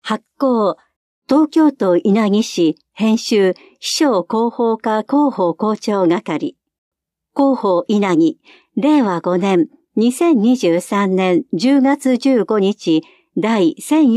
発行、東京都稲城市編集秘書広報課広報校長係。広報稲城、令和5年、2023年10月15日、第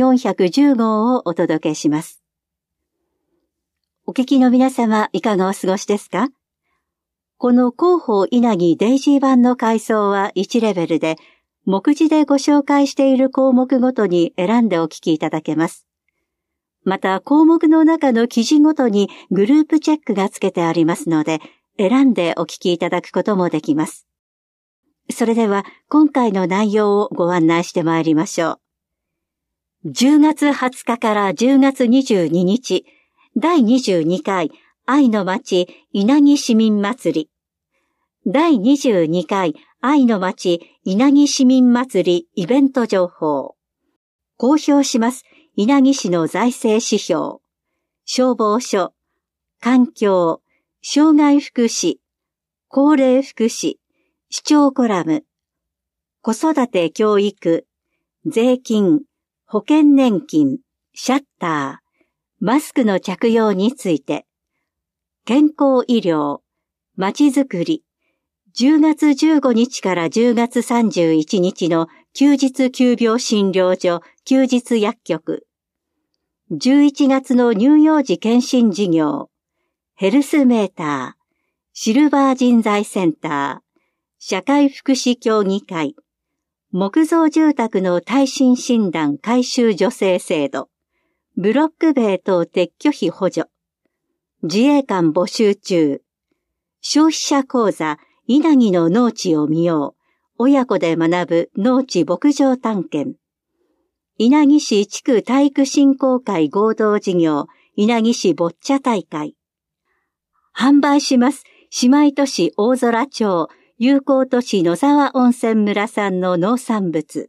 1410号をお届けします。お聞きの皆様、いかがお過ごしですか？この広報稲城デイジー版の階層は1レベルで、目次でご紹介している項目ごとに選んでお聞きいただけます。また、項目の中の記事ごとにグループチェックがつけてありますので、選んでお聞きいただくこともできます。それでは、今回の内容をご案内してまいりましょう。10月20日から10月22日、第22回愛の街稲城市民祭り。第22回愛の街稲城市民祭りイベント情報。公表します稲城市の財政指標。消防署、環境、障害福祉、高齢福祉、市長コラム、子育て教育、税金、保険年金、シャッター、マスクの着用について、健康医療、まちづくり、10月15日から10月31日の休日急病診療所、休日薬局、11月の乳幼児健診事業、ヘルスメーター、シルバー人材センター、社会福祉協議会、木造住宅の耐震診断改修助成制度、ブロック塀等撤去費補助。自衛官募集中。消費者講座、稲城の農地を見よう。親子で学ぶ農地牧場探検。稲城市地区体育振興会合同事業、稲城市ボッチャ大会。販売します。姉妹都市大空町、友好都市野沢温泉村産の農産物。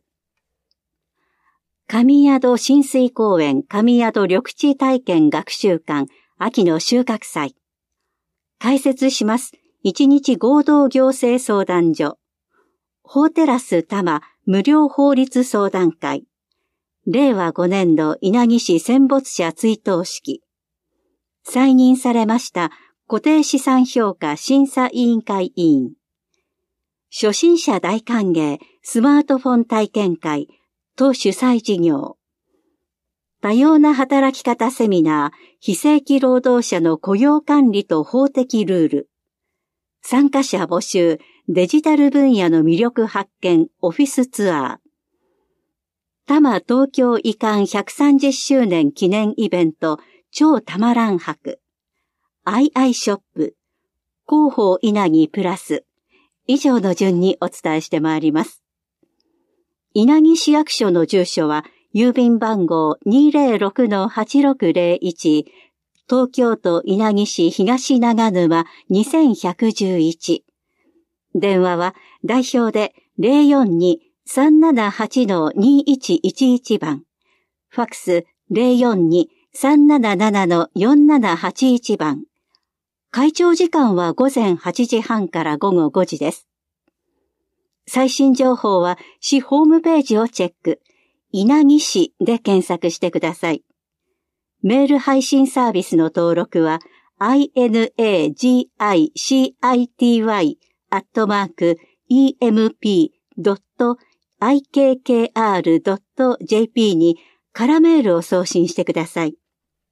神宿親水公園神宿緑地体験学習館秋の収穫祭。開設します。一日合同行政相談所。法テラス多摩無料法律相談会。令和5年度稲城市戦没者追悼式。再任されました固定資産評価審査委員会委員。初心者大歓迎スマートフォン体験会。党主催事業。多様な働き方セミナー、非正規労働者の雇用管理と法的ルール。参加者募集、デジタル分野の魅力発見、オフィスツアー。多摩東京移管130周年記念イベント、超たまらん博。アイショップ。広報稲城プラス。以上の順にお伝えしてまいります。稲城市役所の住所は、郵便番号 206-8601、東京都稲城市東長沼2111。電話は、代表で 042-378-2111 番。ファックス 042-377-4781 番。開庁時間は午前8時半から午後5時です。最新情報は市ホームページをチェック。稲城市で検索してください。メール配信サービスの登録は inagicity@emp.ikkr.jp に空メールを送信してください。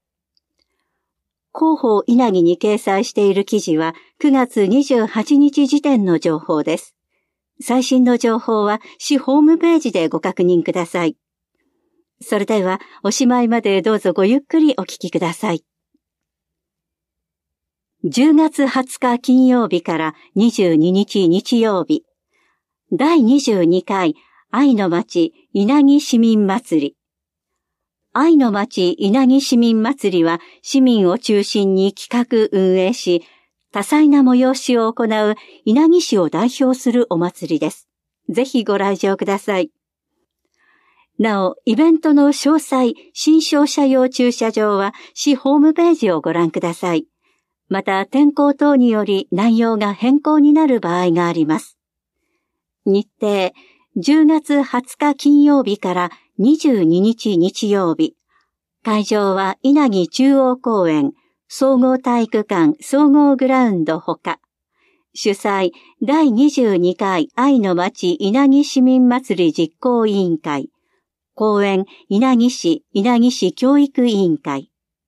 広報稲城に掲載している記事は9月28日時点の情報です。最新の情報は市ホームページでご確認ください。それではおしまいまでどうぞごゆっくりお聞きください。10月20日金曜日から22日日曜日、第22回愛の街稲城市民祭り。愛の街稲城市民祭りは市民を中心に企画運営し、多彩な催しを行う稲城市を代表するお祭りです。ぜひご来場ください。なお、イベントの詳細、新商車用駐車場は市ホームページをご覧ください。また、天候等により内容が変更になる場合があります。日程、10月20日金曜日から22日日曜日、 会場は稲城中央公園、総合体育館、総合グラウンドほか、主催第22回愛の町稲城市民祭り実行委員会、公園稲城市教育委員会。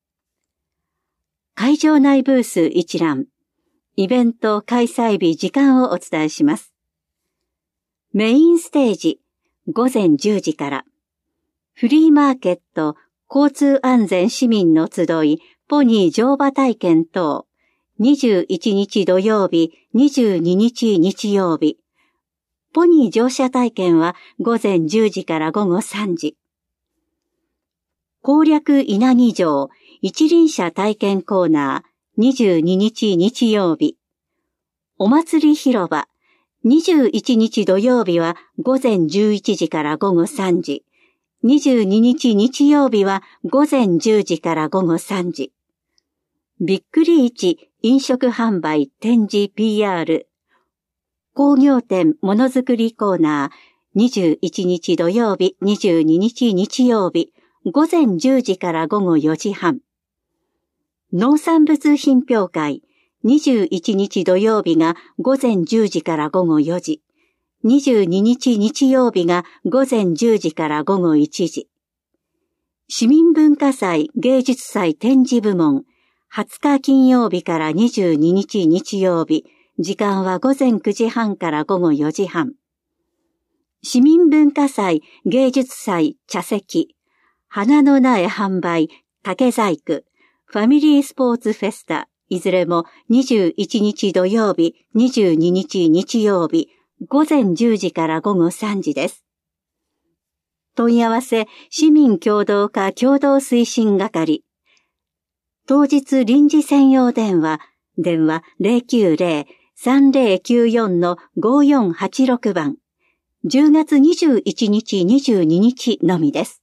会場内ブース一覧、イベント開催日時間をお伝えします。メインステージ、午前10時から、フリーマーケット、交通安全市民の集い、ポニー乗馬体験等、21日土曜日、22日日曜日。ポニー乗車体験は午前10時から午後3時。攻略稲城城一輪車体験コーナー22日日曜日。お祭り広場21日土曜日は午前11時から午後3時。22日日曜日は午前10時から午後3時。びっくり市飲食販売展示 PR 工業店ものづくりコーナー21日土曜日22日日曜日午前10時から午後4時半。農産物品評会21日土曜日が午前10時から午後4時。22日日曜日が午前10時から午後1時。市民文化祭芸術祭展示部門20日金曜日から22日日曜日。時間は午前9時半から午後4時半。市民文化祭芸術祭茶席花の苗販売竹細工ファミリースポーツフェスタいずれも21日土曜日22日日曜日午前10時から午後3時です。問い合わせ市民協働課共同推進係当日臨時専用電話090-3094-5486番10月21日22日のみです。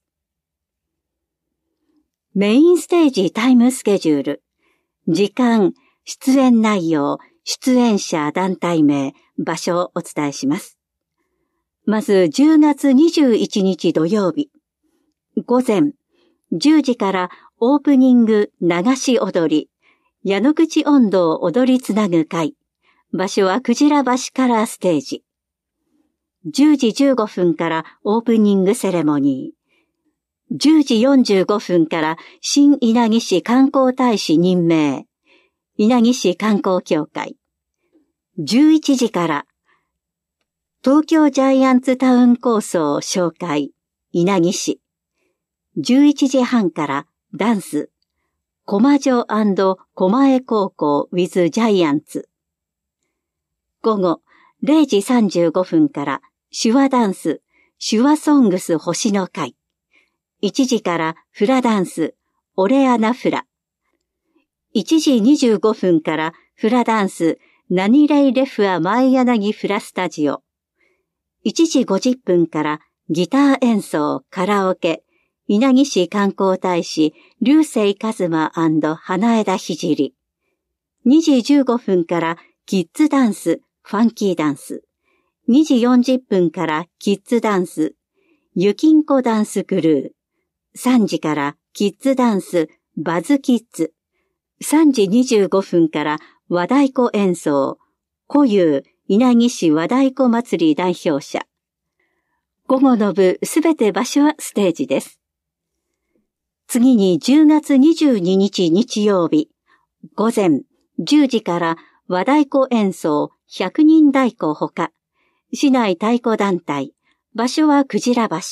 メインステージタイムスケジュール時間、出演内容、出演者団体名、場所をお伝えします。まず10月21日土曜日午前10時からオープニング流し踊り矢野口音頭を踊りつなぐ会場所はくじら橋カラーステージ10時15分からオープニングセレモニー10時45分から新稲城市観光大使任命稲城市観光協会11時から東京ジャイアンツタウン構想紹介稲城市11時半からダンス駒女&狛江高校 with ジャイアンツ午後0時35分から手話ダンス手話ソングス星の会1時からフラダンスオレアナフラ1時25分からフラダンスナニレイレフア前柳フラスタジオ1時50分からギター演奏カラオケ稲城市観光大使流星一馬&花枝ひじり2時15分からキッズダンスファンキーダンス2時40分からキッズダンスゆきんこダンスクルー3時からキッズダンスバズキッズ3時25分から和太鼓演奏古遊稲城市和太鼓祭り代表者午後の部すべて場所はステージです。次に10月22日日曜日午前10時から和太鼓演奏100人太鼓ほか市内太鼓団体場所はくじら橋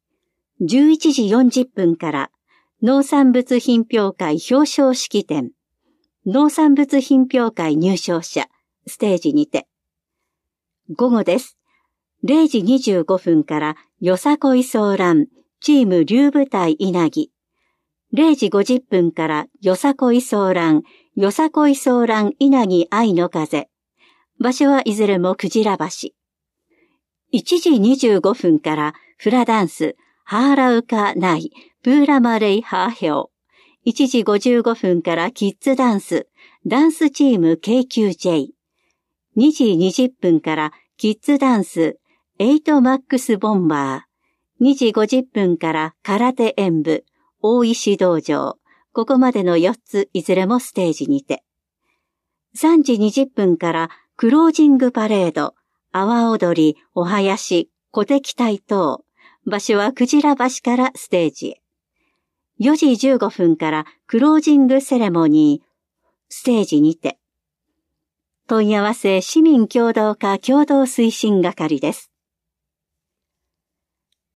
11時40分から農産物品評会表彰式典農産物品評会入賞者ステージにて午後です。0時25分からよさこい騒乱チーム竜舞台稲城0時50分からよさこい騒乱稲城愛の風場所はいずれもくじら橋1時25分からフラダンスハーラウカナイプーラマレイハーヘオ1時55分からキッズダンスダンスチーム KQJ 2時20分からキッズダンス8マックスボンバー2時50分から空手演舞大石道場。ここまでの4ついずれもステージにて。3時20分からクロージングパレード、阿波踊り、お囃子、鼓笛隊等。場所はクジラ橋からステージへ。4時15分からクロージングセレモニー、ステージにて。問い合わせ市民協働課共同推進係です。